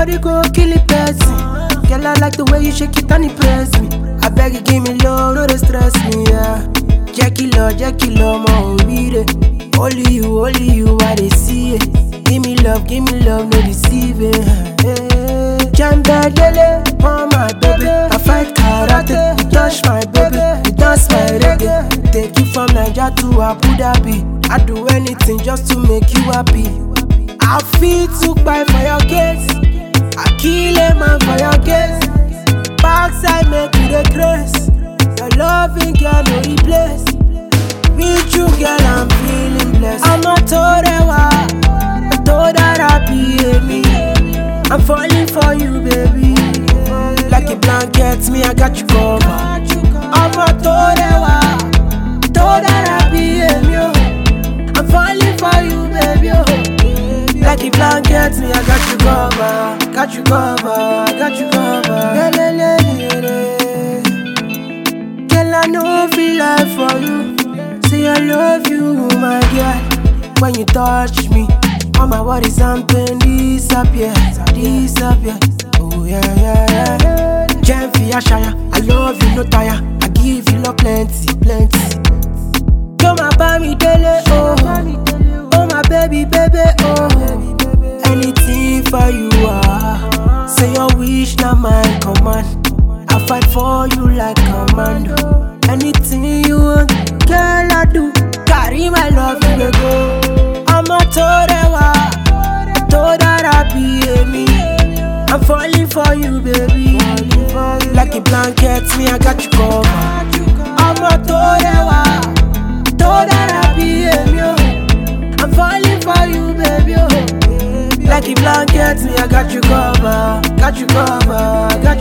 body go kill it person. Girl, I like the way you shake it and impress me. I beg you, give me love, no dey stress me, yeah. Jackie love, my read it. Only you, I dey see it. Give me love, no deceiving. Jamba lele, oh my baby. I fight karate, you touch my baby, you dance my reggae. Take you from Nigeria to Abu Dhabi. I do anything just to make you happy. I feel to buy for your case. I kill a man for your case. Backside make you the grace. Your loving girl no replace. With you girl I'm feeling blessed. I'm a torewa, I told her happy me. I'm falling for you baby. Like a blanket, me I got you covered. I'm a torewa, told her happy me. I'm falling for you baby. Like a blanket, me I got you covered. Got you covered, got you covered. Girl, I know feel like for you. Say I love you, my girl. When you touch me, all my worries and pain disappear. Oh yeah. Jenfie Ashaya, I love you, no tire. I give you love plenty. You're my baby, daily, oh. Oh my baby, oh. Anything for you, say your wish, not my command. I fight for you like commando. Anything you want, girl, I do. Carry my love, you go. I'm a torewa, I told her happy me. I'm falling for you, baby. Like a blanket, me I got you covered. I'm a torewa, told her happy me. I'm falling for you, baby. Like a blanket, me I got you covered.